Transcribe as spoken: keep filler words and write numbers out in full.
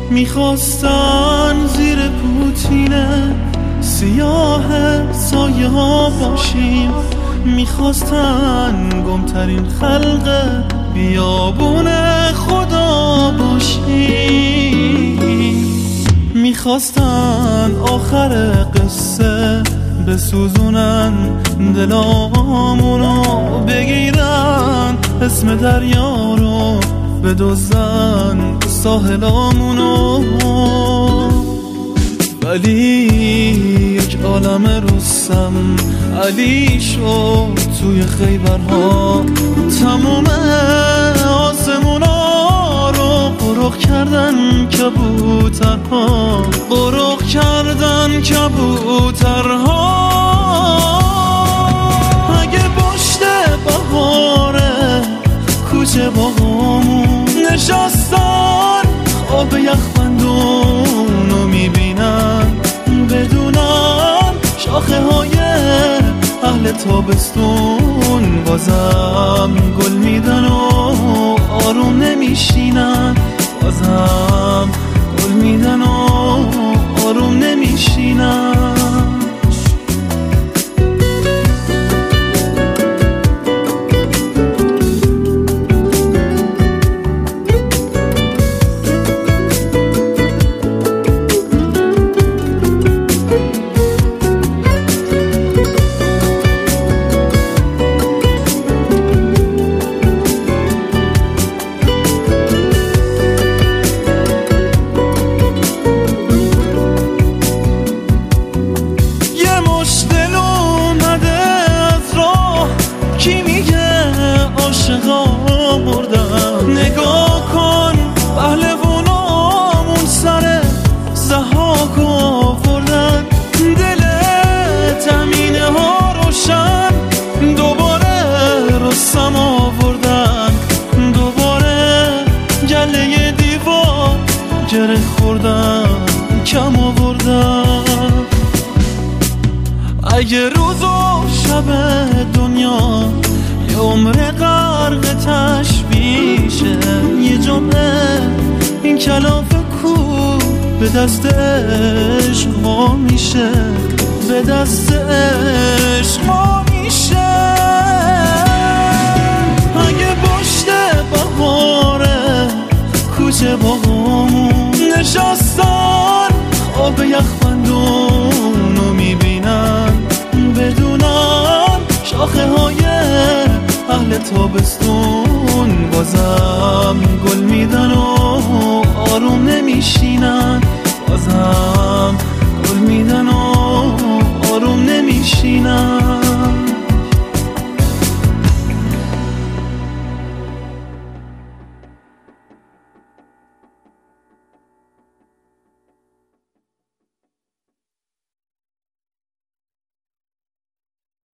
میخواستن زیر پوتینه سیاه سایه ها باشیم، میخواستن گمترین خلق بیابون خدا باشیم، میخواستن آخر قصه بسوزونن دلامونو، بگیرن اسم دریا رو بدزدن ساحلامونو. ولی یک عالم رستم علی شد توی خیبرها، تموم آسمونا رو قرق کردن کبوترها، قرق کردن کبوترها. اگه پشت بهاره کوچه باغامون نشستن، خواب یخبندون رو میبینن، بدونن شاخه های اهل تابستون بازم گل میدن و آروم نمیشینن، بازم گل میدن و آروم نمیشینن. کی میگه عاشقا مردن؟ نگاه کن پهلوونامون سر ضحاک آوردن، دل تمینه ها روشن دوباره رستم آوردن، دوباره گله دیوار گره خوردن کم آوردن. اگه روز و شب دنیا یه عمر غرق تشویشه، یه جمعه این کلاف کو به دست عشق ما میشه، به دست عشق ما میشه. اگه پشت بهاره کوچه باغامون نشستن، خواب یخبندون رو میبینن، بدونن شاخه های اهل تابستون بازم گل میدن و آروم نمیشینن، بازم گل میدن و آروم نمیشینن.